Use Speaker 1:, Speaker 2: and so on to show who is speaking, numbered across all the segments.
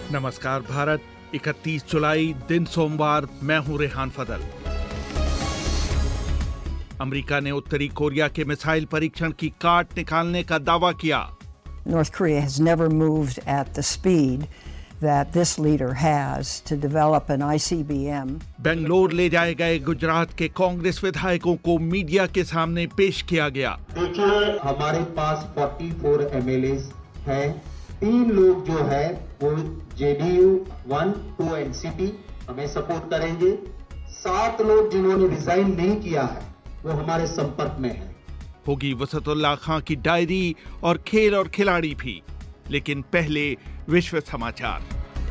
Speaker 1: नमस्कार भारत, 31 जुलाई दिन सोमवार। मैं हूं रेहान फदल। अमेरिका ने उत्तरी कोरिया के मिसाइल परीक्षण की काट निकालने का दावा किया।
Speaker 2: North Korea has never moved at the speed that this leader has to develop an ICBM.
Speaker 1: Bangalore ले जाए गए गुजरात के कांग्रेस विधायकों को मीडिया के सामने पेश किया गया।
Speaker 3: देखिए, हमारे पास 44 MLAs हैं। 3 लोग जो है वो JDU 1, 2 एनसीपी हमें सपोर्ट करेंगे। 7 लोग जिन्होंने रिजाइन नहीं किया है वो हमारे संपर्क में है।
Speaker 1: होगी वसतुल्ला खां की डायरी और खेल और खिलाड़ी भी, लेकिन पहले विश्व समाचार।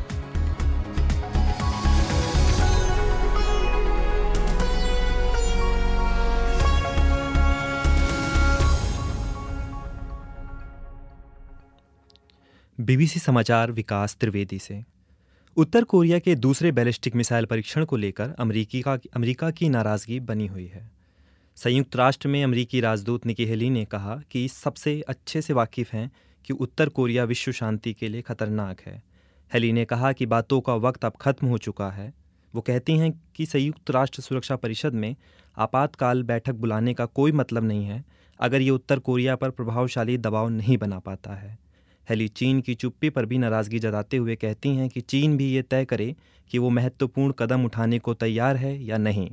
Speaker 4: बीबीसी समाचार विकास त्रिवेदी से। उत्तर कोरिया के दूसरे बैलिस्टिक मिसाइल परीक्षण को लेकर अमेरिका की नाराजगी बनी हुई है। संयुक्त राष्ट्र में अमेरिकी राजदूत निकी हेली ने कहा कि सबसे अच्छे से वाकिफ हैं कि उत्तर कोरिया विश्व शांति के लिए खतरनाक है। हेली ने कहा कि बातों का वक्त अब खत्म हो चुका है। वो कहती हैं कि संयुक्त राष्ट्र सुरक्षा परिषद में आपातकाल बैठक बुलाने का कोई मतलब नहीं है अगर ये उत्तर कोरिया पर प्रभावशाली दबाव नहीं बना पाता है। हेली चीन की चुप्पी पर भी नाराज़गी जताते हुए कहती हैं कि चीन भी ये तय करे कि वो महत्वपूर्ण कदम उठाने को तैयार है या नहीं।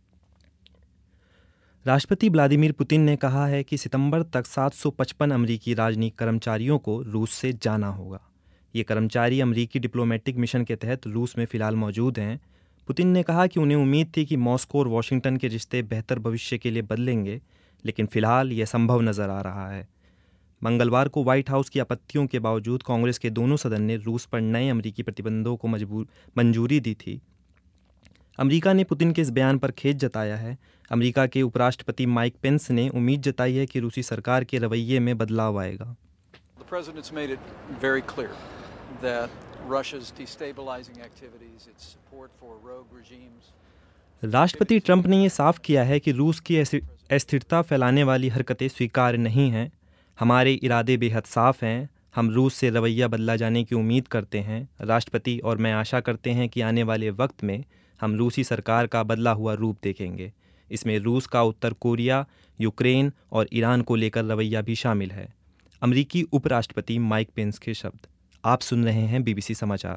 Speaker 4: राष्ट्रपति व्लादिमीर पुतिन ने कहा है कि सितंबर तक 755 अमेरिकी राजनयिक कर्मचारियों को रूस से जाना होगा। ये कर्मचारी अमेरिकी डिप्लोमेटिक मिशन के तहत रूस में फ़िलहाल मौजूद हैं। पुतिन ने कहा कि उन्हें उम्मीद थी कि मॉस्को और वॉशिंगटन के रिश्ते बेहतर भविष्य के लिए बदलेंगे, लेकिन फ़िलहाल यह संभव नज़र आ रहा है। मंगलवार को व्हाइट हाउस की आपत्तियों के बावजूद कांग्रेस के दोनों सदन ने रूस पर नए अमेरिकी प्रतिबंधों को मंजूरी दी थी। अमेरिका ने पुतिन के इस बयान पर खेद जताया है। अमेरिका के उपराष्ट्रपति माइक पेंस ने उम्मीद जताई है कि रूसी सरकार के रवैये में बदलाव आएगा। राष्ट्रपति ट्रंप ने यह साफ किया है कि रूस की अस्थिरता फैलाने वाली हरकतें स्वीकार्य नहीं हैं। हमारे इरादे बेहद साफ हैं। हम रूस से रवैया बदला जाने की उम्मीद करते हैं। राष्ट्रपति और मैं आशा करते हैं कि आने वाले वक्त में हम रूसी सरकार का बदला हुआ रूप देखेंगे। इसमें रूस का उत्तर कोरिया, यूक्रेन और ईरान को लेकर रवैया भी शामिल है। अमेरिकी उपराष्ट्रपति माइक पेंस के शब्द। आप सुन रहे हैं बीबीसी समाचार।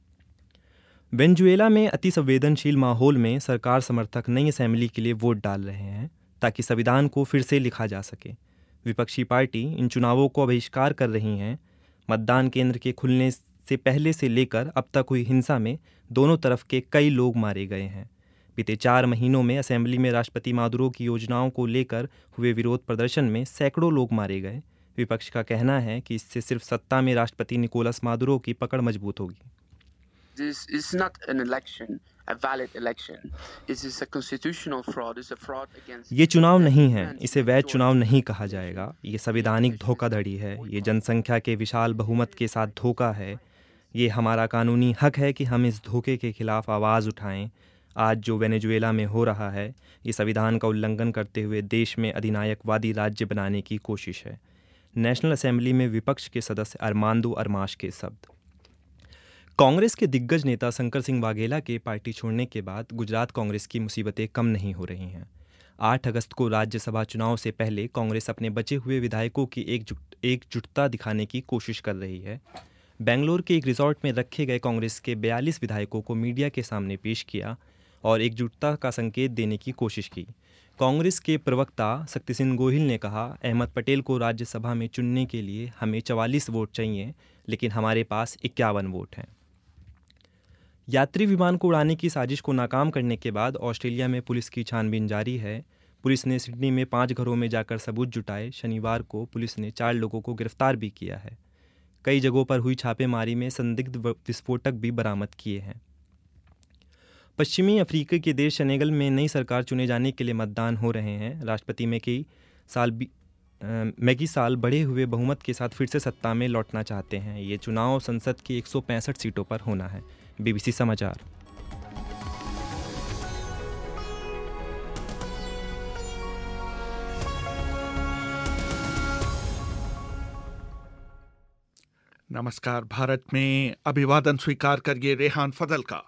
Speaker 4: वेनेजुएला में अति संवेदनशील माहौल में सरकार समर्थक नई असेंबली के लिए वोट डाल रहे हैं ताकि संविधान को फिर से लिखा जा सके। विपक्षी पार्टी इन चुनावों को बहिष्कार कर रही हैं। मतदान केंद्र के खुलने से पहले से लेकर अब तक हुई हिंसा में दोनों तरफ के कई लोग मारे गए हैं। बीते 4 महीनों में असेंबली में राष्ट्रपति मादुरो की योजनाओं को लेकर हुए विरोध प्रदर्शन में सैकड़ों लोग मारे गए। विपक्ष का कहना है कि इससे सिर्फ सत्ता में राष्ट्रपति निकोलस मादुरो की पकड़ मजबूत होगी।
Speaker 5: This is not an election, a valid election. It is a constitutional fraud. It's a fraud against.
Speaker 4: ये चुनाव नहीं है, इसे वैध चुनाव नहीं कहा जाएगा। ये संवैधानिक धोखाधड़ी है। ये जनसंख्या के विशाल बहुमत के साथ धोखा है। ये हमारा कानूनी हक है कि हम इस धोखे के खिलाफ आवाज़ उठाएं। आज जो वेनेजुएला में हो रहा है, ये संविधान का उल्लंघन करते हुए देश में अधिनायकवादी राज्य बनाने की कोशिश है। नेशनल असेंबली में विपक्ष के सदस्य अरमांदो अरमाश के शब्द। कांग्रेस के दिग्गज नेता शंकर सिंह वाघेला के पार्टी छोड़ने के बाद गुजरात कांग्रेस की मुसीबतें कम नहीं हो रही हैं। 8 अगस्त को राज्यसभा चुनाव से पहले कांग्रेस अपने बचे हुए विधायकों की एकजुटता दिखाने की कोशिश कर रही है। बेंगलोर के एक रिजॉर्ट में रखे गए कांग्रेस के 42 विधायकों को मीडिया के सामने पेश किया और एकजुटता का संकेत देने की कोशिश की। कांग्रेस के प्रवक्ता शक्ति सिंह गोहिल ने कहा, अहमद पटेल को राज्यसभा में चुनने के लिए हमें 44 वोट चाहिए, लेकिन हमारे पास 51 वोट हैं। यात्री विमान को उड़ाने की साजिश को नाकाम करने के बाद ऑस्ट्रेलिया में पुलिस की छानबीन जारी है। पुलिस ने सिडनी में 5 घरों में जाकर सबूत जुटाए। शनिवार को पुलिस ने 4 लोगों को गिरफ्तार भी किया है। कई जगहों पर हुई छापेमारी में संदिग्ध विस्फोटक भी बरामद किए हैं। पश्चिमी अफ्रीका के देश सेनेगल में नई सरकार चुने जाने के लिए मतदान हो रहे हैं। राष्ट्रपति मैकी साल बढ़े हुए बहुमत के साथ फिर से सत्ता में लौटना चाहते हैं। ये चुनाव संसद की 165 सीटों पर होना है। बीबीसी समाचार।
Speaker 1: नमस्कार। भारत में अभिवादन स्वीकार करिए रेहान फजल का।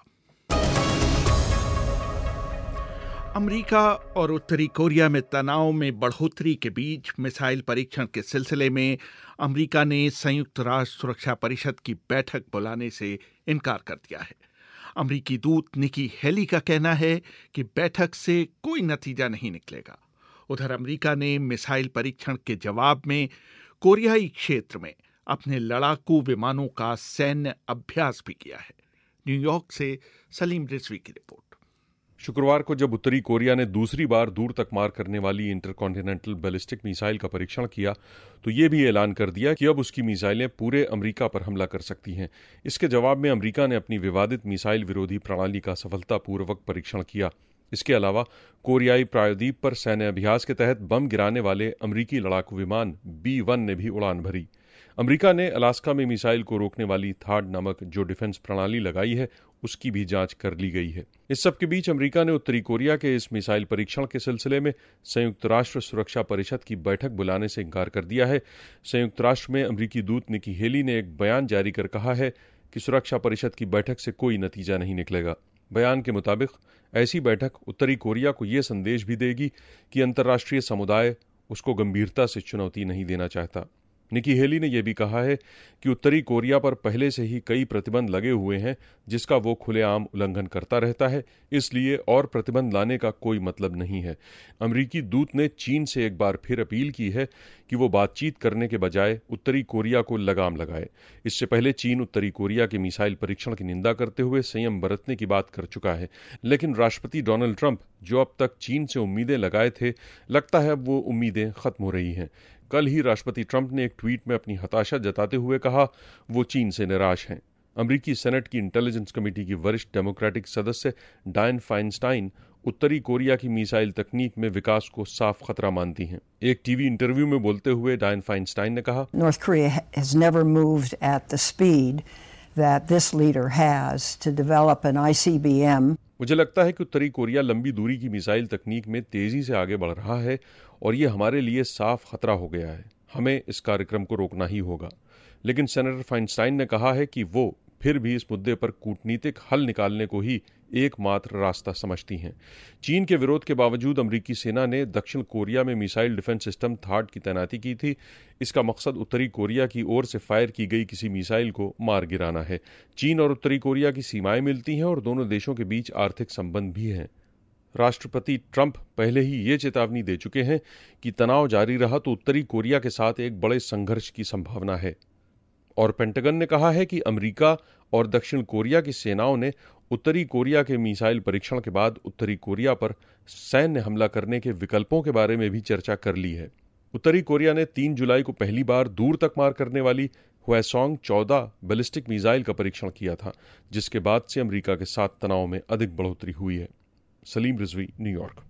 Speaker 1: अमेरिका और उत्तरी कोरिया में तनाव में बढ़ोतरी के बीच मिसाइल परीक्षण के सिलसिले में अमेरिका ने संयुक्त राष्ट्र सुरक्षा परिषद की बैठक बुलाने से इनकार कर दिया है। अमेरिकी दूत निकी हेली का कहना है कि बैठक से कोई नतीजा नहीं निकलेगा। उधर अमेरिका ने मिसाइल परीक्षण के जवाब में कोरियाई क्षेत्र में अपने लड़ाकू विमानों का सैन्य अभ्यास भी किया है। न्यूयॉर्क से सलीम रिजवी की रिपोर्ट।
Speaker 6: शुक्रवार को जब उत्तरी कोरिया ने दूसरी बार दूर तक मार करने वाली इंटरकॉन्टिनेंटल बैलिस्टिक मिसाइल का परीक्षण किया तो ये भी ऐलान कर दिया कि अब उसकी मिसाइलें पूरे अमेरिका पर हमला कर सकती हैं। इसके जवाब में अमेरिका ने अपनी विवादित मिसाइल विरोधी प्रणाली का सफलतापूर्वक परीक्षण किया। इसके अलावा कोरियाई प्रायद्वीप पर सैन्य अभ्यास के तहत बम गिराने वाले अमेरिकी लड़ाकू विमान B-1 ने भी उड़ान भरी। अमेरिका ने अलास्का में मिसाइल को रोकने वाली थाड नामक जो डिफेंस प्रणाली लगाई है उसकी भी जांच कर ली गई है। इस सब के बीच अमेरिका ने उत्तरी कोरिया के इस मिसाइल परीक्षण के सिलसिले में संयुक्त राष्ट्र सुरक्षा परिषद की बैठक बुलाने से इनकार कर दिया है। संयुक्त राष्ट्र में अमेरिकी दूत निकी हेली ने एक बयान जारी कर कहा है कि सुरक्षा परिषद की बैठक से कोई नतीजा नहीं निकलेगा। बयान के मुताबिक ऐसी बैठक उत्तरी कोरिया को यह संदेश भी देगी कि अंतर्राष्ट्रीय समुदाय उसको गंभीरता से चुनौती नहीं देना चाहता। निकी हेली ने यह भी कहा है कि उत्तरी कोरिया पर पहले से ही कई प्रतिबंध लगे हुए हैं जिसका वो खुलेआम उल्लंघन करता रहता है, इसलिए और प्रतिबंध लाने का कोई मतलब नहीं है। अमेरिकी दूत ने चीन से एक बार फिर अपील की है कि वो बातचीत करने के बजाय उत्तरी कोरिया को लगाम लगाए। इससे पहले चीन उत्तरी कोरिया के मिसाइल परीक्षण की निंदा करते हुए संयम बरतने की बात कर चुका है, लेकिन राष्ट्रपति डोनाल्ड ट्रंप जो अब तक चीन से उम्मीदें लगाए थे, लगता है अब वो उम्मीदें खत्म हो रही हैं। कल ही राष्ट्रपति ट्रंप ने एक ट्वीट में अपनी हताशा जताते हुए कहा वो चीन से निराश हैं। अमेरिकी सेनेट की इंटेलिजेंस कमेटी की वरिष्ठ डेमोक्रेटिक सदस्य डायन फाइनस्टाइन उत्तरी कोरिया की मिसाइल तकनीक में विकास को साफ खतरा मानती हैं। एक टीवी इंटरव्यू में बोलते हुए डायन फाइनस्टाइन ने कहा,
Speaker 2: North Korea has never moved at the speed that this leader has to develop an ICBM.
Speaker 6: मुझे लगता है कि उत्तरी कोरिया लंबी दूरी की मिसाइल तकनीक में तेजी से आगे बढ़ रहा है और ये हमारे लिए साफ खतरा हो गया है। हमें इस कार्यक्रम को रोकना ही होगा। लेकिन सेनेटर फाइनस्टाइन ने कहा है कि वो फिर भी इस मुद्दे पर कूटनीतिक हल निकालने को ही एकमात्र रास्ता समझती हैं। चीन के विरोध के बावजूद अमेरिकी सेना ने दक्षिण कोरिया में मिसाइल डिफेंस सिस्टम थाड की तैनाती की थी। इसका मकसद उत्तरी कोरिया की ओर से फायर की गई किसी मिसाइल को मार गिराना है। चीन और उत्तरी कोरिया की सीमाएं मिलती हैं और दोनों देशों के बीच आर्थिक संबंध भी हैं। राष्ट्रपति ट्रंप पहले ही ये चेतावनी दे चुके हैं कि तनाव जारी रहा तो उत्तरी कोरिया के साथ एक बड़े संघर्ष की संभावना है। और पेंटागन ने कहा है कि अमेरिका और दक्षिण कोरिया की सेनाओं ने उत्तरी कोरिया के मिसाइल परीक्षण के बाद उत्तरी कोरिया पर सैन्य हमला करने के विकल्पों के बारे में भी चर्चा कर ली है। उत्तरी कोरिया ने 3 जुलाई को पहली बार दूर तक मार करने वाली Hwasong-14 बैलिस्टिक मिसाइल का परीक्षण किया था, जिसके बाद से अमेरिका के साथ तनाव में अधिक बढ़ोतरी हुई है। सलीम रिजवी, न्यूयॉर्क।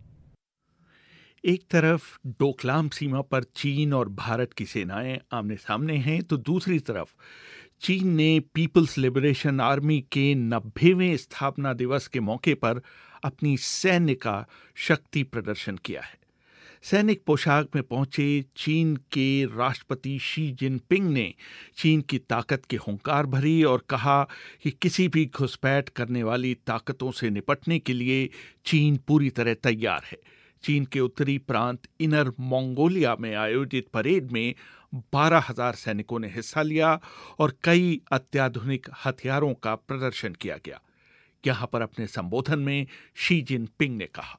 Speaker 1: एक तरफ डोकलाम सीमा पर चीन और भारत की सेनाएं आमने सामने हैं तो दूसरी तरफ चीन ने पीपल्स लिबरेशन आर्मी के 90वें स्थापना दिवस के मौके पर अपनी सैन्य का शक्ति प्रदर्शन किया है। सैनिक पोशाक में पहुंचे चीन के राष्ट्रपति शी जिनपिंग ने चीन की ताकत की हुंकार भरी और कहा कि किसी भी घुसपैठ करने वाली ताकतों से निपटने के लिए चीन पूरी तरह तैयार है। चीन के उत्तरी प्रांत इनर मंगोलिया में आयोजित परेड में 12,000 सैनिकों ने हिस्सा लिया और कई अत्याधुनिक हथियारों का प्रदर्शन किया गया। यहां पर अपने संबोधन में शी जिनपिंग ने कहा,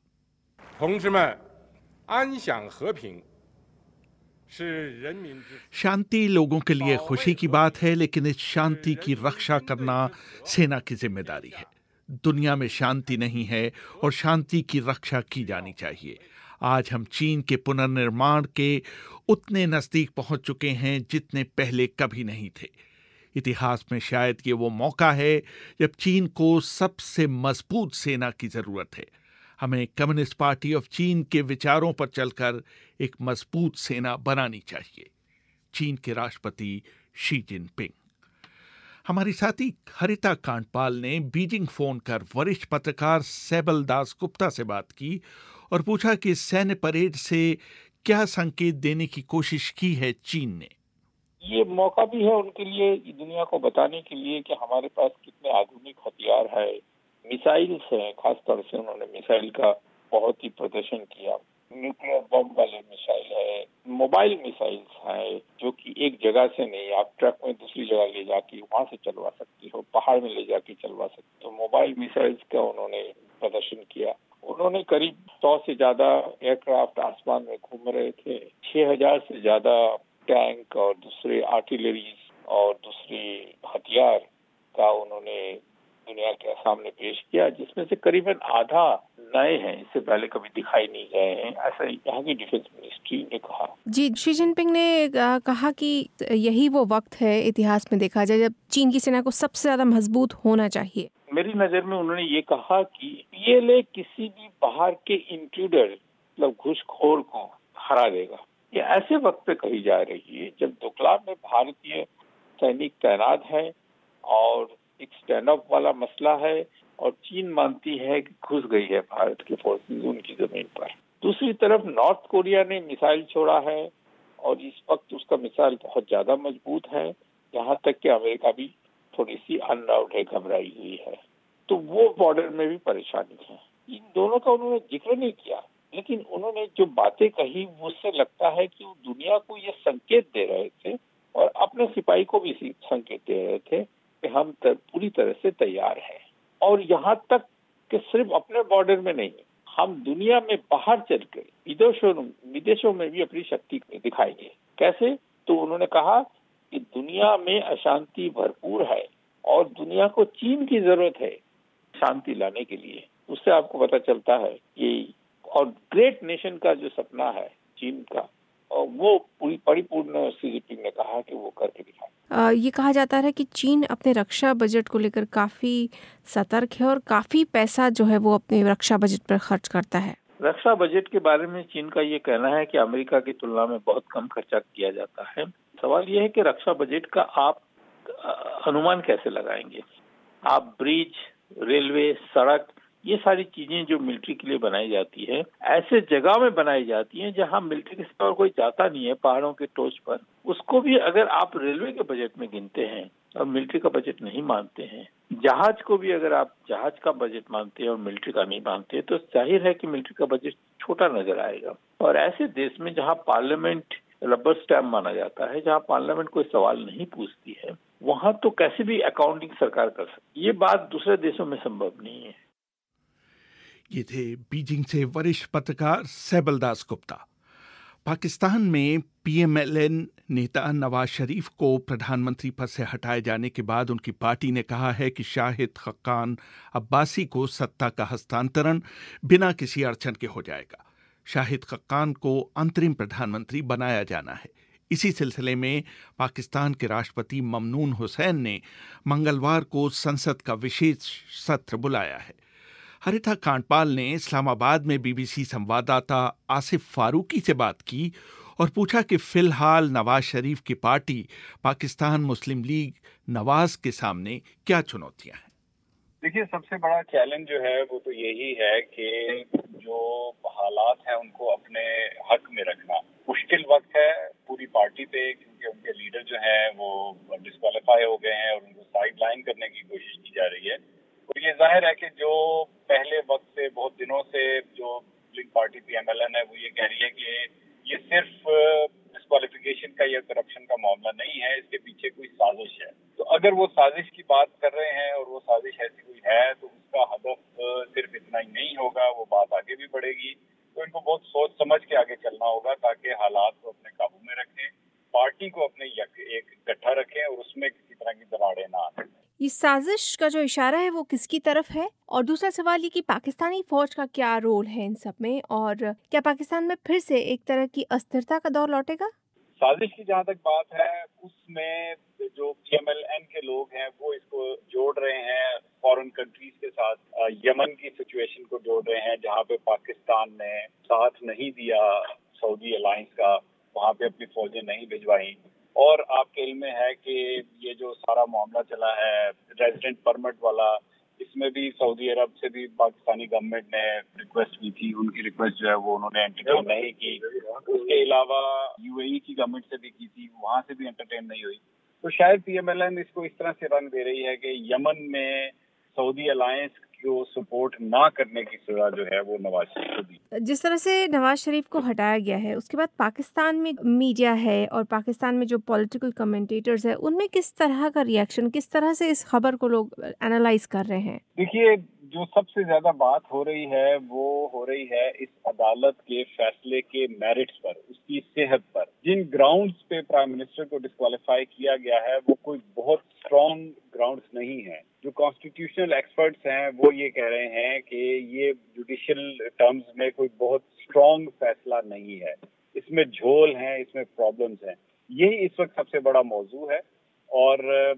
Speaker 1: शांति लोगों के लिए खुशी की बात है, लेकिन इस शांति की रक्षा करना सेना की जिम्मेदारी है। दुनिया में शांति नहीं है और शांति की रक्षा की जानी चाहिए। आज हम चीन के पुनर्निर्माण के उतने नजदीक पहुंच चुके हैं जितने पहले कभी नहीं थे। इतिहास में शायद ये वो मौका है जब चीन को सबसे मजबूत सेना की जरूरत है। हमें कम्युनिस्ट पार्टी ऑफ चीन के विचारों पर चलकर एक मजबूत सेना बनानी चाहिए। चीन के राष्ट्रपति शी जिनपिंग। हमारी साथी हरिता कांडपाल ने बीजिंग फोन कर वरिष्ठ पत्रकार सैबल दास गुप्ता से बात की और पूछा कि सैन्य परेड से क्या संकेत देने की कोशिश की है चीन ने।
Speaker 7: ये मौका भी है उनके लिए दुनिया को बताने के लिए कि हमारे पास कितने आधुनिक हथियार है, मिसाइल्स हैं। खासतौर से उन्होंने मिसाइल का बहुत ही प्रदर्शन किया। न्यूक्लियर बम वाले मिसाइल है, मोबाइल मिसाइल्स हैं, जो कि एक जगह से नहीं, आप ट्रक में दूसरी जगह ले जाके वहां से चलवा सकते हो, पहाड़ में ले जाके चलवा सकते हो। मोबाइल मिसाइल्स का उन्होंने प्रदर्शन किया। उन्होंने करीब 100 से ज्यादा एयरक्राफ्ट आसमान में घूम रहे थे। 6000 से ज्यादा टैंक और दूसरे आर्टिलरीज और दूसरे हथियार का उन्होंने दुनिया के सामने पेश किया, जिसमें से करीबन आधा नए हैं, इससे पहले कभी दिखाई नहीं गए हैं, ऐसा यहाँ की डिफेंस मिनिस्ट्री ने कहा।
Speaker 8: जी, शी जिनपिंग ने कहा कि यही वो वक्त है इतिहास में देखा जाए जब चीन की सेना को सबसे ज्यादा मजबूत होना चाहिए।
Speaker 7: मेरी नजर में उन्होंने ये कहा कि पीएलए किसी भी बाहर के इंट्रूडर मतलब घुसखोर को हरा देगा। ये ऐसे वक्त पे कही जा रही है जब डोकलाम में भारतीय सैनिक तैनात है और एक स्टैंड ऑफ वाला मसला है और चीन मानती है कि घुस गई है भारत की फोर्सेस उनकी जमीन पर। दूसरी तरफ नॉर्थ कोरिया ने मिसाइल छोड़ा है और इस वक्त उसका मिसाइल बहुत ज्यादा मजबूत है, यहाँ तक कि अमेरिका भी थोड़ी सी अनराउड है, घबराई हुई है। तो वो बॉर्डर में भी परेशानी है। इन दोनों का उन्होंने जिक्र नहीं किया, लेकिन उन्होंने जो बातें कही उससे लगता है कि वो दुनिया को ये संकेत दे रहे थे और अपने सिपाही को भी संकेत दे रहे थे कि हम पूरी तरह से तैयार हैं। और यहाँ तक कि सिर्फ अपने बॉर्डर में नहीं, हम दुनिया में बाहर चलकर विदेशों में भी अपनी शक्ति दिखाएंगे। कैसे? तो उन्होंने कहा कि दुनिया में अशांति भरपूर है और दुनिया को चीन की जरूरत है शांति लाने के लिए। उससे आपको पता चलता है कि और ग्रेट नेशन का जो सपना है चीन का, और वो पूरी परिपूर्ण शी जिनपिंग ने कहा कि वो करके दिखाए।
Speaker 8: ये कहा जाता है कि चीन अपने रक्षा बजट को लेकर काफी सतर्क है और काफी पैसा जो है वो अपने रक्षा बजट पर खर्च करता है।
Speaker 7: रक्षा बजट के बारे में चीन का ये कहना है कि अमेरिका की तुलना में बहुत कम खर्चा किया जाता है। सवाल ये है कि रक्षा बजट का आप अनुमान कैसे लगाएंगे? आप ब्रिज, रेलवे, सड़क, ये सारी चीजें जो मिलिट्री के लिए बनाई जाती है, ऐसे जगह में बनाई जाती हैं जहां मिलिट्री के सिवा और कोई जाता नहीं है, पहाड़ों के टोच पर। उसको भी अगर आप रेलवे के बजट में गिनते हैं और मिलिट्री का बजट नहीं मानते हैं, जहाज को भी अगर आप जहाज का बजट मानते हैं और मिलिट्री का नहीं मानते, तो जाहिर है कि मिलिट्री का बजट छोटा नजर आएगा। और ऐसे देश में जहाँ पार्लियामेंट रबर स्टैम्प माना जाता है, जहाँ पार्लियामेंट कोई सवाल नहीं पूछती है, वहां तो कैसे भी अकाउंटिंग सरकार कर सकती है। ये बात दूसरे देशों में संभव नहीं है।
Speaker 1: ये थे बीजिंग से वरिष्ठ पत्रकार सैबलदास गुप्ता। पाकिस्तान में पीएमएलएन नेता नवाज शरीफ को प्रधानमंत्री पद से हटाए जाने के बाद उनकी पार्टी ने कहा है कि शाहिद खक्कान अब्बासी को सत्ता का हस्तांतरण बिना किसी अड़चन के हो जाएगा। शाहिद खक्कान को अंतरिम प्रधानमंत्री बनाया जाना है। इसी सिलसिले में पाकिस्तान के राष्ट्रपति ममनून हुसैन ने मंगलवार को संसद का विशेष सत्र बुलाया है। हरिता कांडपाल ने इस्लामाबाद में बीबीसी संवाददाता आसिफ फारूकी से बात की और पूछा कि फिलहाल नवाज शरीफ की पार्टी पाकिस्तान मुस्लिम लीग नवाज के सामने क्या चुनौतियां हैं।
Speaker 9: देखिए, सबसे बड़ा चैलेंज जो है वो तो यही है कि जो हालात हैं उनको अपने हक में रखना। मुश्किल वक्त है पूरी पार्टी पे, क्योंकि उनके लीडर जो हैं वो डिस्क्वालीफाई हो गए हैं और उनको साइड लाइन करने की कोशिश की जा रही है। तो ये जाहिर है कि जो पहले वक्त से बहुत दिनों से जो रूलिंग पार्टी पीएमएलएन है वो ये कह रही है कि ये सिर्फ डिस्क्वालिफिकेशन का या करप्शन का मामला नहीं है, इसके पीछे कोई साजिश है। तो अगर वो साजिश की बात कर रहे हैं और वो साजिश ऐसी कोई है तो उसका हदफ सिर्फ इतना ही नहीं होगा, वो बात आगे भी बढ़ेगी। तो इनको बहुत सोच समझ के आगे चलना होगा ताकि हालात को अपने काबू में रखें, पार्टी को अपने एक इकट्ठा रखें और उसमें किसी तरह की दरारें ना आए।
Speaker 8: ये साजिश का जो इशारा है वो किसकी तरफ है? और दूसरा सवाल ये कि पाकिस्तानी फौज का क्या रोल है इन सब में, और क्या पाकिस्तान में फिर से एक तरह की अस्थिरता का दौर लौटेगा?
Speaker 9: साजिश की जहाँ तक बात है, उसमें जो पीएमएलएन के लोग हैं वो इसको जोड़ रहे हैं फॉरेन कंट्रीज के साथ। यमन की सिचुएशन को जोड़ रहे हैं जहाँ पे पाकिस्तान ने साथ नहीं दिया सऊदी अलायंस का, वहाँ पे अपनी फौजें नहीं भिजवाई। और आपके इल्म में है कि ये जो सारा मामला चला है रेजिडेंट परमिट वाला, इस उसमें भी सऊदी अरब से भी पाकिस्तानी गवर्नमेंट ने रिक्वेस्ट की थी, उनकी रिक्वेस्ट जो है वो उन्होंने एंटरटेन नहीं की। उसके अलावा यूएई की गवर्नमेंट से भी की थी, वहां से भी एंटरटेन नहीं हुई। तो शायद पीएमएलएन इसको इस तरह से रंग दे रही है कि यमन में सऊदी अलायंस को सपोर्ट ना करने की सजा जो है वो नवाज शरीफ को दी।
Speaker 8: जिस तरह से नवाज शरीफ को हटाया गया है, उसके बाद पाकिस्तान में मीडिया है और पाकिस्तान में जो पॉलिटिकल कमेंटेटर्स है, उनमें किस तरह का रिएक्शन, किस तरह से इस खबर को लोग एनालाइज कर रहे हैं?
Speaker 9: देखिए, जो सबसे ज्यादा बात हो रही है वो हो रही है इस अदालत के फैसले के मेरिट्स पर, उसकी सेहत पर। जिन ग्राउंड्स पे प्राइम मिनिस्टर को डिस्क्वालीफाई किया गया है वो कोई बहुत स्ट्रॉन्ग ग्राउंड्स नहीं है। जो कॉन्स्टिट्यूशनल एक्सपर्ट्स हैं वो ये कह रहे हैं कि ये जुडिशियल टर्म्स में कोई बहुत स्ट्रॉन्ग फैसला नहीं है, इसमें झोल हैं, इसमें प्रॉब्लम्स हैं। यही इस वक्त सबसे बड़ा मौजू है। और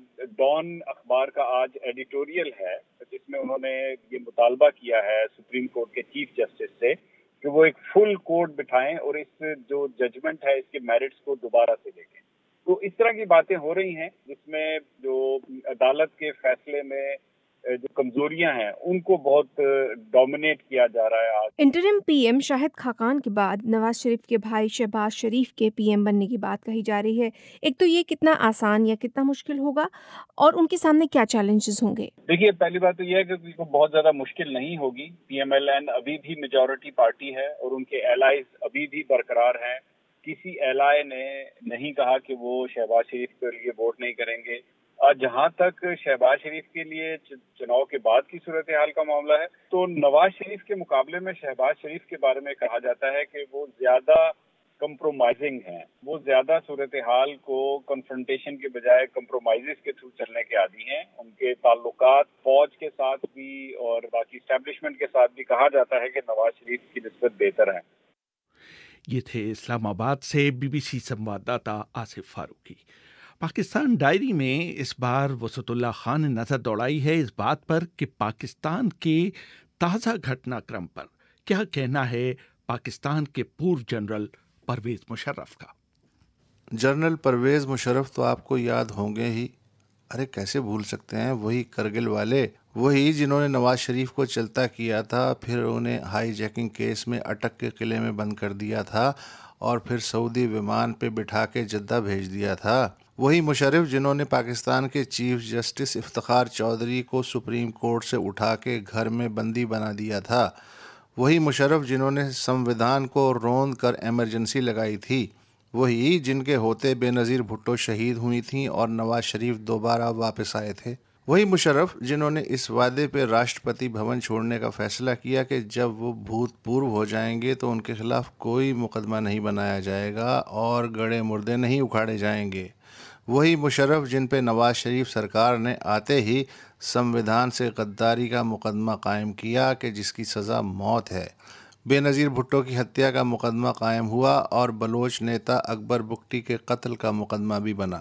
Speaker 9: डॉन अखबार का आज एडिटोरियल है जिसमें उन्होंने ये मुतालबा किया है सुप्रीम कोर्ट के चीफ जस्टिस से कि वो एक फुल कोर्ट बिठाएं और इस जो जजमेंट है इसके मेरिट्स को दोबारा से देखें। तो इस तरह की बातें हो रही हैं जिसमें जो अदालत के फैसले में जो कमजोरियां हैं उनको बहुत डोमिनेट किया जा रहा है। आज
Speaker 8: इंटरिम पीएम शाहिद खाकान के बाद नवाज शरीफ के भाई शहबाज शरीफ के पीएम बनने की बात कही जा रही है। एक तो ये कितना आसान या कितना मुश्किल होगा और उनके सामने क्या चैलेंजेस होंगे?
Speaker 9: देखिए, पहली बात तो यह है कि इसको बहुत ज्यादा मुश्किल नहीं होगी। पीएमएलएन अभी भी मेजॉरिटी पार्टी है और उनके एलाइज अभी भी बरकरार हैं। किसी एलाय ने नहीं कहा कि वो शहबाज शरीफ के लिए वोट नहीं करेंगे। जहां तक शहबाज शरीफ के लिए चुनाव के बाद की सूरत हाल का मामला है तो नवाज शरीफ के मुकाबले में शहबाज शरीफ के बारे में कहा जाता है कि वो ज्यादा कंप्रोमाइजिंग हैं। वो ज्यादा सूरत हाल को कन्फ्रंटेशन के बजाय कंप्रोमाइजेस के थ्रू चलने के आदी हैं। उनके ताल्लुकात फौज के साथ भी और बाकी एस्टेब्लिशमेंट के साथ भी कहा जाता है कि नवाज शरीफ की निस्बत बेहतर है।
Speaker 1: ये थे इस्लामाबाद से बीबीसी संवाददाता आसिफ फारूकी। पाकिस्तान डायरी में इस बार वसतुल्ला खान ने नजर दौड़ाई है इस बात पर कि पाकिस्तान के ताज़ा घटनाक्रम पर क्या कहना है पाकिस्तान के पूर्व जनरल परवेज मुशर्रफ का।
Speaker 10: जनरल परवेज मुशर्रफ तो आपको याद होंगे ही, अरे कैसे भूल सकते हैं, वही करगिल वाले, वही जिन्होंने नवाज शरीफ को चलता किया था, फिर उन्हें हाईजैकिंग केस में अटक के किले में बंद कर दिया था और फिर सऊदी विमान पे बिठा के जद्दा भेज दिया था। वही मुशर्रफ जिन्होंने पाकिस्तान के चीफ जस्टिस इफ्तिखार चौधरी को सुप्रीम कोर्ट से उठा के घर में बंदी बना दिया था। वही मुशर्रफ जिन्होंने संविधान को रोंद कर इमरजेंसी लगाई थी। वही जिनके होते बेनज़ीर भुट्टो शहीद हुई थीं और नवाज शरीफ दोबारा वापस आए थे। वही मुशर्रफ जिन्होंने इस वादे पर राष्ट्रपति भवन छोड़ने का फैसला किया कि जब वो भूतपूर्व हो जाएंगे तो उनके खिलाफ कोई मुकदमा नहीं बनाया जाएगा और गड़े मुर्दे नहीं उखाड़े जाएंगे। वही मुशर्रफ जिन पे नवाज शरीफ सरकार ने आते ही संविधान से गद्दारी का मुकदमा कायम किया कि जिसकी सज़ा मौत है। बेनज़ीर भुट्टो की हत्या का मुकदमा कायम हुआ और बलोच नेता अकबर बुगटी के कत्ल का मुकदमा भी बना।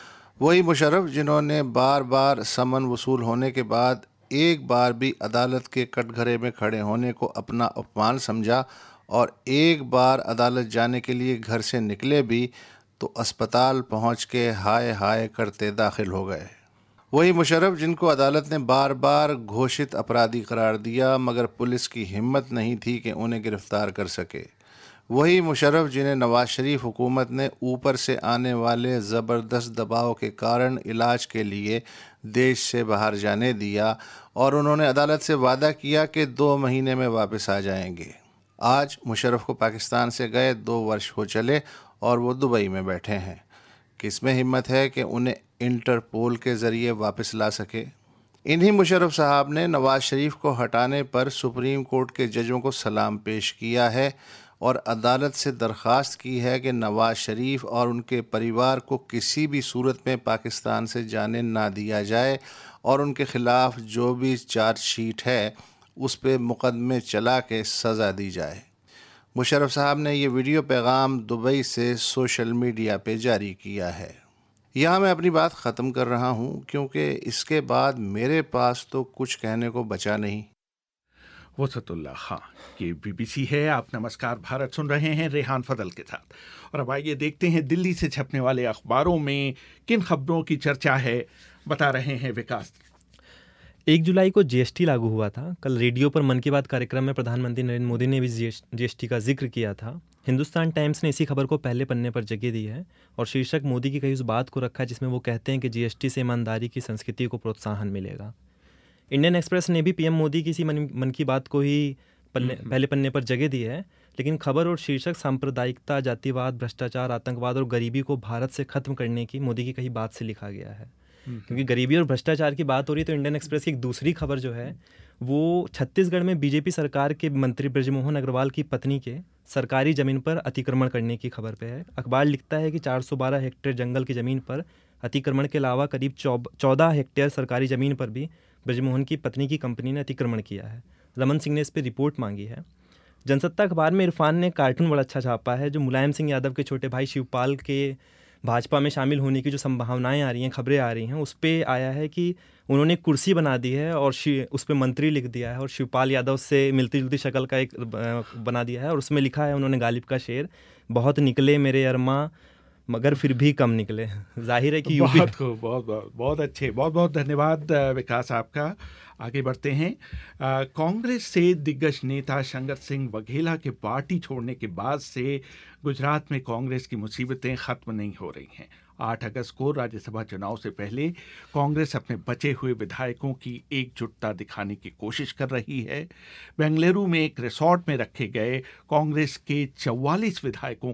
Speaker 10: वही मुशर्रफ जिन्होंने बार बार समन वसूल होने के बाद एक बार भी अदालत के कटघरे में खड़े होने को अपना अपमान समझा और एक बार अदालत जाने के लिए घर से निकले भी तो अस्पताल पहुंच के हाय हाय करते दाखिल हो गए। वही मुशर्रफ जिनको अदालत ने बार बार घोषित अपराधी करार दिया मगर पुलिस की हिम्मत नहीं थी कि उन्हें गिरफ्तार कर सके। वही मुशर्रफ जिन्हें नवाज शरीफ हुकूमत ने ऊपर से आने वाले ज़बरदस्त दबाव के कारण इलाज के लिए देश से बाहर जाने दिया और उन्होंने अदालत से वादा किया कि 2 महीने में वापस आ जाएंगे। आज मुशर्रफ को पाकिस्तान से गए 2 वर्ष हो चले और वो दुबई में बैठे हैं। किसमें हिम्मत है कि उन्हें इंटरपोल के ज़रिए वापस ला सके। इन्हीं मुशर्रफ साहब ने नवाज शरीफ को हटाने पर सुप्रीम कोर्ट के जजों को सलाम पेश किया है और अदालत से दरख्वास्त की है कि नवाज शरीफ और उनके परिवार को किसी भी सूरत में पाकिस्तान से जाने ना दिया जाए और उनके ख़िलाफ़ जो भी चार्जशीट है उस पर मुकदमे चला के सज़ा दी जाए। मुशर्रफ साहब ने ये वीडियो पैगाम दुबई से सोशल मीडिया पे जारी किया है। यहाँ मैं अपनी बात ख़त्म कर रहा हूँ क्योंकि इसके बाद मेरे पास तो कुछ कहने को बचा नहीं।
Speaker 1: वसतुल्ला खान, ये बीबीसी है। आप नमस्कार भारत सुन रहे हैं रेहान फजल के साथ। और अब आइए देखते हैं दिल्ली से छपने वाले अखबारों में किन खबरों की चर्चा है, बता रहे हैं विकास।
Speaker 4: 1 जुलाई को जीएसटी लागू हुआ था। कल रेडियो पर मन की बात कार्यक्रम में प्रधानमंत्री नरेंद्र मोदी ने भी जीएसटी का जिक्र किया था। हिंदुस्तान टाइम्स ने इसी खबर को पहले पन्ने पर जगह दी है और शीर्षक मोदी की कही उस बात को रखा है जिसमें वो कहते हैं कि जीएसटी से ईमानदारी की संस्कृति को प्रोत्साहन मिलेगा। इंडियन एक्सप्रेस ने भी पीएम मोदी की इसी मन की बात को ही पहले पन्ने पर जगह दी है, लेकिन खबर और शीर्षक सांप्रदायिकता, जातिवाद, भ्रष्टाचार, आतंकवाद और गरीबी को भारत से खत्म करने की मोदी की कही बात से लिखा गया है। क्योंकि गरीबी और भ्रष्टाचार की बात हो रही है तो इंडियन एक्सप्रेस की एक दूसरी खबर जो है वो छत्तीसगढ़ में बीजेपी सरकार के मंत्री बृजमोहन अग्रवाल की पत्नी के सरकारी ज़मीन पर अतिक्रमण करने की खबर पे है। अखबार लिखता है कि 412 हेक्टेयर जंगल की ज़मीन पर अतिक्रमण के अलावा करीब 14 हेक्टेयर सरकारी ज़मीन पर भी बृजमोहन की पत्नी की कंपनी ने अतिक्रमण किया है। रमन सिंह ने इस पर रिपोर्ट मांगी है। जनसत्ता अखबार में इरफान ने कार्टून बड़ा अच्छा छापा है जो मुलायम सिंह यादव के छोटे भाई शिवपाल के भाजपा में शामिल होने की जो संभावनाएं आ रही हैं, खबरें आ रही हैं, उस पर आया है कि उन्होंने कुर्सी बना दी है और उस पर मंत्री लिख दिया है और शिवपाल यादव से मिलती जुलती शक्ल का एक बना दिया है और उसमें लिखा है उन्होंने गालिब का शेर, बहुत निकले मेरे अरमा मगर फिर भी कम निकले। जाहिर है कि यूपी
Speaker 1: बहुत अच्छे, बहुत बहुत धन्यवाद विकास आपका। आगे बढ़ते हैं। कांग्रेस से दिग्गज नेता शंकर सिंह वाघेला के पार्टी छोड़ने के बाद से गुजरात में कांग्रेस की मुसीबतें खत्म नहीं हो रही हैं। 8 अगस्त को राज्यसभा चुनाव से पहले कांग्रेस अपने बचे हुए विधायकों की एकजुटता दिखाने की कोशिश कर रही है। बेंगलुरु में एक रिसोर्ट में रखे गए कांग्रेस के 44 विधायकों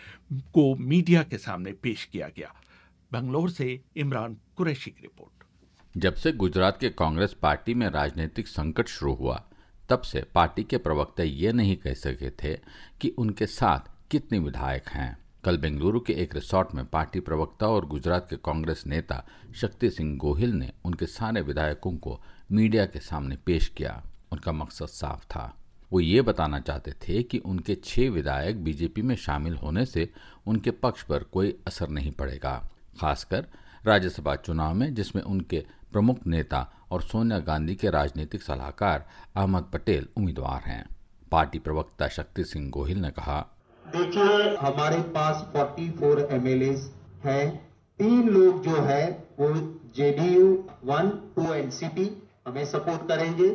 Speaker 1: को मीडिया के सामने पेश किया गया। बेंगलुरु से इमरान कुरैशी की रिपोर्ट।
Speaker 11: जब से गुजरात के कांग्रेस पार्टी में राजनीतिक संकट शुरू हुआ तब से पार्टी के प्रवक्ता ये नहीं कह सके थे कि उनके साथ कितने विधायक हैं। कल बेंगलुरु के एक रिसोर्ट में पार्टी प्रवक्ता और गुजरात के कांग्रेस नेता शक्ति सिंह गोहिल ने उनके सारे विधायकों को मीडिया के सामने पेश किया। उनका मकसद साफ था, वो ये बताना चाहते थे कि उनके 6 विधायक बीजेपी में शामिल होने से उनके पक्ष पर कोई असर नहीं पड़ेगा, खासकर राज्यसभा चुनाव में जिसमें उनके प्रमुख नेता और सोनिया गांधी के राजनीतिक सलाहकार अहमद पटेल उम्मीदवार हैं। पार्टी प्रवक्ता शक्ति सिंह गोहिल ने कहा,
Speaker 3: देखिए हमारे पास 44 एमएलएस हैं। 3 लोग जो है वो जेडीयू 1, 2 एनसीपी हमें सपोर्ट करेंगे।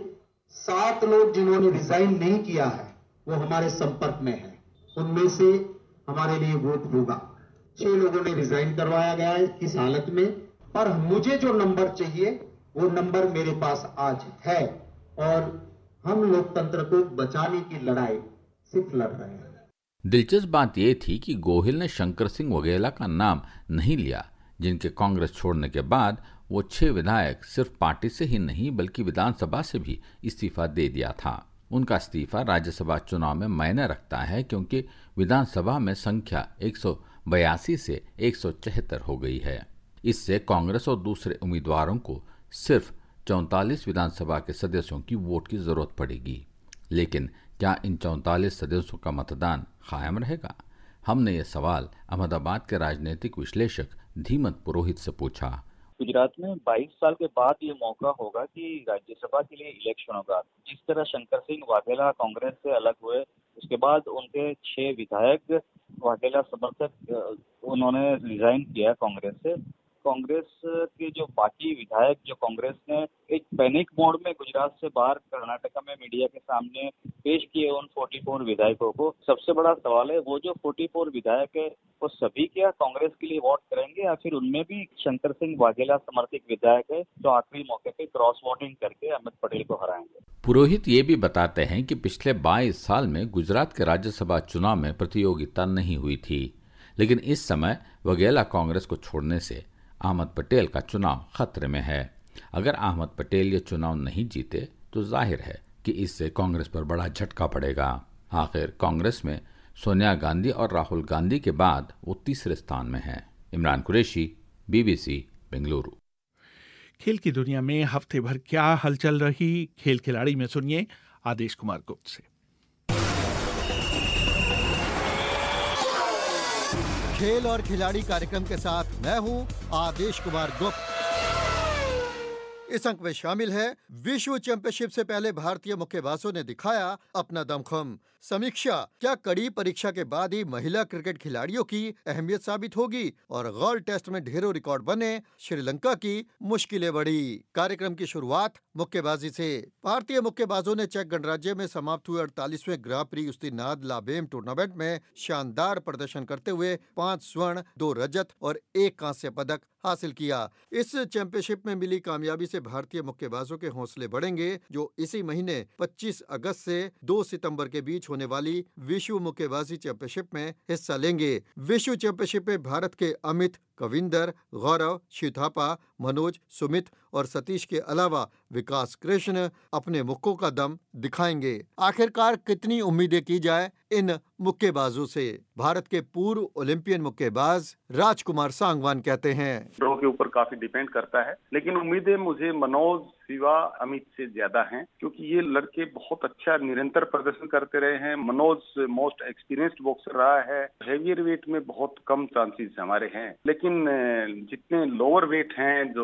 Speaker 3: 7 लोग जिन्होंने रिजाइन नहीं किया है वो हमारे संपर्क में है, उनमें से हमारे लिए वोट होगा। 6 लोगों ने रिजाइन करवाया गया है इस हालत में, पर मुझे जो नंबर चाहिए वो नंबर मेरे पास आज है और हम लोकतंत्र को बचाने की लड़ाई सिर्फ लड़ रहे हैं।
Speaker 11: दिलचस्प बात यह थी कि गोहिल ने शंकर सिंह वाघेला का नाम नहीं लिया, जिनके कांग्रेस छोड़ने के बाद वो 6 विधायक सिर्फ पार्टी से ही नहीं बल्कि विधानसभा से भी इस्तीफा दे दिया था। उनका इस्तीफा राज्यसभा चुनाव में मायने रखता है क्योंकि विधानसभा में संख्या 182 से 174 हो गई है। इससे कांग्रेस और दूसरे उम्मीदवारों को सिर्फ 44 विधानसभा के सदस्यों की वोट की जरूरत पड़ेगी। लेकिन क्या इन 44 सदस्यों का मतदान कायम रहेगा? हमने ये सवाल अहमदाबाद के राजनीतिक विश्लेषक धीमत पुरोहित से पूछा।
Speaker 9: गुजरात में 22 साल के बाद ये मौका होगा कि राज्यसभा के लिए इलेक्शन होगा। जिस तरह शंकर सिंह वाघेला कांग्रेस से अलग हुए, उसके बाद उनके 6 विधायक वाघेला समर्थक उन्होंने रिजाइन किया कांग्रेस से। कांग्रेस के जो बाकी विधायक जो कांग्रेस ने एक पैनिक मोड में गुजरात से बाहर कर्नाटका में मीडिया के सामने पेश किए उन 44 विधायकों को। सबसे बड़ा सवाल है वो जो 44 विधायक है वो सभी क्या कांग्रेस के लिए वोट करेंगे या फिर उनमें भी शंकर सिंह वाघेला समर्थित विधायक है जो आखिरी मौके पे क्रॉस वोटिंग करके अहमद पटेल को हराएंगे।
Speaker 11: पुरोहित ये भी बताते हैं कि पिछले 22 साल में गुजरात के राज्यसभा चुनाव में प्रतियोगिता नहीं हुई थी, लेकिन इस समय वाघेला कांग्रेस को छोड़ने से अहमद पटेल का चुनाव खतरे में है। अगर अहमद पटेल ये चुनाव नहीं जीते तो जाहिर है कि इससे कांग्रेस पर बड़ा झटका पड़ेगा। आखिर कांग्रेस में सोनिया गांधी और राहुल गांधी के बाद वो तीसरे स्थान में है। इमरान कुरैशी, BBC, बेंगलुरु।
Speaker 1: खेल की दुनिया में हफ्ते भर क्या हलचल रही, खेल खिलाड़ी में सुनिए आदेश कुमार गुप्त से।
Speaker 12: खेल और खिलाड़ी कार्यक्रम के साथ मैं हूं आदेश कुमार गुप्त। इस अंक में शामिल है विश्व चैंपियनशिप से पहले भारतीय मुक्केबाजों ने दिखाया अपना दमखम। समीक्षा, क्या कड़ी परीक्षा के बाद ही महिला क्रिकेट खिलाड़ियों की अहमियत साबित होगी और गौल टेस्ट में ढेरों रिकॉर्ड बने, श्रीलंका की मुश्किलें बढ़ी। कार्यक्रम की शुरुआत मुक्केबाजी से। भारतीय मुक्केबाजों ने चेक गणराज्य में समाप्त हुए 48वें ग्रां प्री उस्तिनाद लाबेम टूर्नामेंट में शानदार प्रदर्शन करते हुए 5 स्वर्ण, 2 रजत और 1 कांस्य पदक हासिल किया। इस चैंपियनशिप में मिली कामयाबी से भारतीय मुक्केबाजों के हौसले बढ़ेंगे, जो इसी महीने 25 अगस्त से 2 सितंबर के बीच होने वाली विश्व मुक्केबाजी चैंपियनशिप में हिस्सा लेंगे। विश्व चैंपियनशिप में भारत के अमित, कविंदर, गौरव, शिव थापा, मनोज, सुमित और सतीश के अलावा विकास कृष्ण अपने मुक्कों का दम दिखाएंगे। आखिरकार कितनी उम्मीदें की जाए इन मुक्केबाजों से? भारत के पूर्व ओलंपियन मुक्केबाज राजकुमार सांगवान कहते हैं,
Speaker 9: ड्रॉ के ऊपर काफी डिपेंड करता है, लेकिन उम्मीदें मुझे मनोज, शिवा, अमित से ज्यादा हैं, क्योंकि ये लड़के बहुत अच्छा निरंतर प्रदर्शन करते रहे हैं। मनोज मोस्ट एक्सपीरियंस्ड बॉक्सर रहा है। हेवियर वेट में बहुत कम चांसेस हमारे हैं, लेकिन जितने लोअर वेट हैं, जो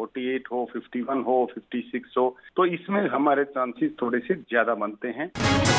Speaker 9: 48 हो, 51 हो, 56 हो, तो इसमें हमारे चांसेस थोड़े से ज्यादा बनते हैं।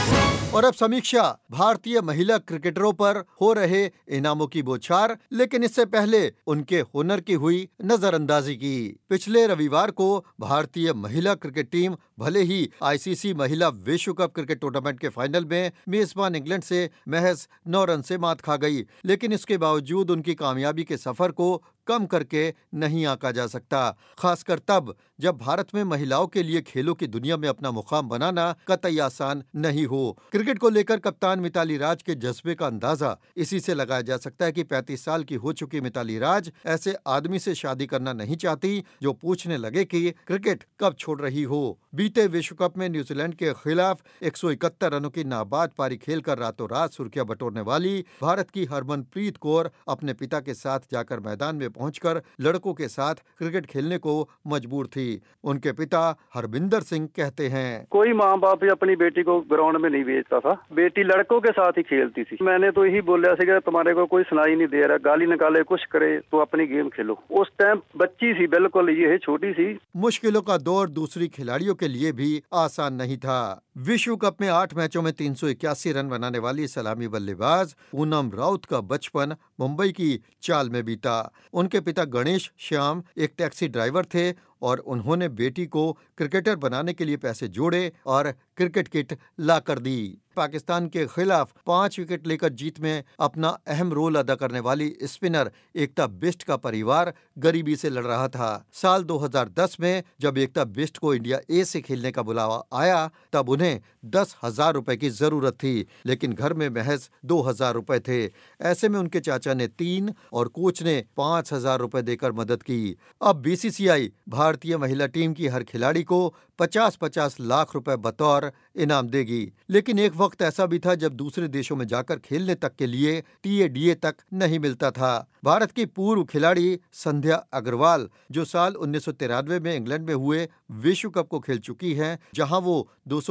Speaker 12: और अब समीक्षा, भारतीय महिला क्रिकेटरों पर हो रहे इनामों की बौछार, लेकिन इससे पहले उनके हुनर की हुई नजरअंदाजी की। पिछले रविवार को भारतीय महिला क्रिकेट टीम भले ही आईसीसी महिला विश्व कप क्रिकेट टूर्नामेंट के फाइनल में मेजबान इंग्लैंड से महज 9 रन से मात खा गई, लेकिन इसके बावजूद उनकी कामयाबी के सफर को कम करके नहीं आंका जा सकता, खासकर तब जब भारत में महिलाओं के लिए खेलों की दुनिया में अपना मुकाम बनाना कतई आसान नहीं हो। क्रिकेट को लेकर कप्तान मिताली राज के जज्बे का अंदाजा इसी से लगाया जा सकता है कि 35 साल की हो चुकी मिताली राज ऐसे आदमी से शादी करना नहीं चाहती जो पूछने लगे कि क्रिकेट कब छोड़ रही हो। बीते विश्व कप में न्यूजीलैंड के खिलाफ 171 रनों की नाबाद पारी खेलकर रातों रात सुर्खियां बटोरने वाली भारत की हरमनप्रीत कौर अपने पिता के साथ जाकर मैदान में पहुंचकर लड़कों के साथ क्रिकेट खेलने को मजबूर थी। उनके पिता हरबिंदर सिंह कहते हैं,
Speaker 13: कोई माँ बाप अपनी बेटी को ग्राउंड में नहीं भेजता था, बेटी लड़कों के साथ ही खेलती थी। मैंने तो यही बोला कि तुम्हारे को कोई सुनाई नहीं दे रहा, गाली निकाले कुछ करे तो अपनी गेम खेलो। उस टाइम बच्ची सी, बिल्कुल ये है छोटी सी।
Speaker 12: मुश्किलों का दौर दूसरी खिलाड़ियों के लिए भी आसान नहीं था। विश्व कप में 8 मैचों में 381 रन बनाने वाली सलामी बल्लेबाज पूनम राउत का बचपन मुंबई की चाल में बीता। उनके पिता गणेश श्याम एक टैक्सी ड्राइवर थे और उन्होंने बेटी को क्रिकेटर बनाने के लिए पैसे जोड़े और क्रिकेट किट ला कर दी। पाकिस्तान के खिलाफ 5 विकेट लेकर जीत में अपना अहम रोल अदा करने वाली स्पिनर एकता बिष्ट का परिवार गरीबी से लड़ रहा था। साल 2010 में जब एकता बिष्ट को इंडिया ए से खेलने का बुलावा आया, तब उन्हें 10,000 रुपए की जरूरत थी, लेकिन घर में महज 2,000 रुपए थे। ऐसे में उनके चाचा ने 3 और कोच ने 5,000 रुपए देकर मदद की। अब बीसीसीआई भारतीय महिला टीम की हर खिलाड़ी को 50-50 लाख रुपए बतौर इनाम देगी, लेकिन एक वक्त ऐसा भी था जब दूसरे देशों में जाकर खेलने तक के लिए टीएडीए तक नहीं मिलता था। भारत की पूर्व खिलाड़ी संध्या अग्रवाल, जो साल 1993 में इंग्लैंड में हुए विश्व कप को खेल चुकी हैं, जहां वो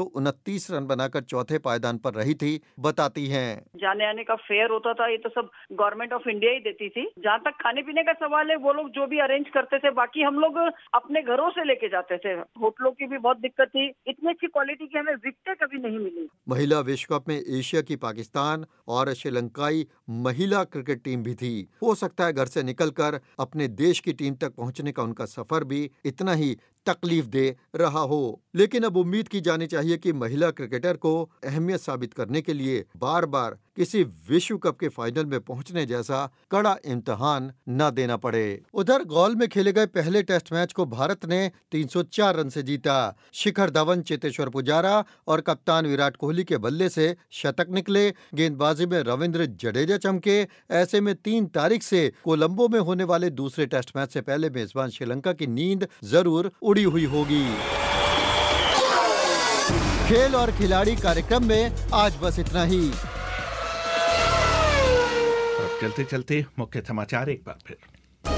Speaker 12: 229 रन बनाकर चौथे पायदान पर रही थी, बताती हैं,
Speaker 14: जाने आने का फेयर होता था, ये तो सब गवर्नमेंट ऑफ इंडिया ही देती थी। जहाँ तक खाने पीने का सवाल है, वो लोग जो भी अरेंज करते थे, बाकी हम लोग अपने घरों से लेके जाते थे। होटलों की भी बहुत दिक्कत थी, इतनी अच्छी क्वालिटी की हमें विकेटें कभी नहीं मिली।
Speaker 12: महिला विश्व कप में एशिया की पाकिस्तान और श्रीलंकाई महिला क्रिकेट टीम भी थी। हो सकता है घर से निकलकर अपने देश की टीम तक पहुंचने का उनका सफर भी इतना ही तकलीफ दे रहा हो, लेकिन अब उम्मीद की जानी चाहिए कि महिला क्रिकेटर को अहमियत साबित करने के लिए बार बार किसी विश्व कप के फाइनल में पहुंचने जैसा कड़ा इम्तिहान न देना पड़े। उधर गौल में खेले गए पहले टेस्ट मैच को भारत ने 304 रन से जीता। शिखर धवन, चेतेश्वर पुजारा और कप्तान विराट कोहली के बल्ले से शतक निकले। गेंदबाजी में रविंद्र जडेजा चमके। ऐसे में 3 तारीख से कोलंबो में होने वाले दूसरे टेस्ट मैच से पहले मेजबान श्रीलंका की नींद जरूर उड़ी हुई होगी। खेल और खिलाड़ी कार्यक्रम में आज बस इतना ही।
Speaker 1: चलते चलते मुख्य समाचार एक बार फिर।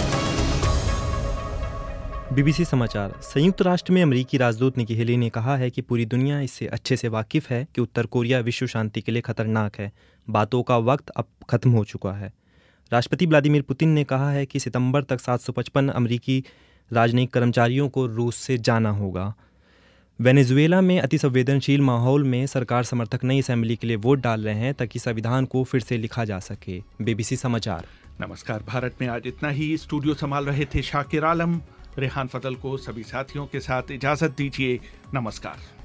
Speaker 4: बीबीसी समाचार। संयुक्त राष्ट्र में अमेरिकी राजदूत निकी हेली ने कहा है कि पूरी दुनिया इससे अच्छे से वाकिफ है कि उत्तर कोरिया विश्व शांति के लिए खतरनाक है। बातों का वक्त अब खत्म हो चुका है। राष्ट्रपति व्लादिमीर पुतिन ने कहा है कि सितंबर तक 755 अमेरिकी राजनयिक कर्मचारियों को रूस से जाना होगा। वेनेजुएला में अति संवेदनशील माहौल में सरकार समर्थक नई असेंबली के लिए वोट डाल रहे हैं ताकि संविधान को फिर से लिखा जा सके। BBC समाचार।
Speaker 1: नमस्कार भारत में आज इतना ही। स्टूडियो संभाल रहे थे शाकिर आलम। रेहान फजल को सभी साथियों के साथ इजाजत दीजिए। नमस्कार।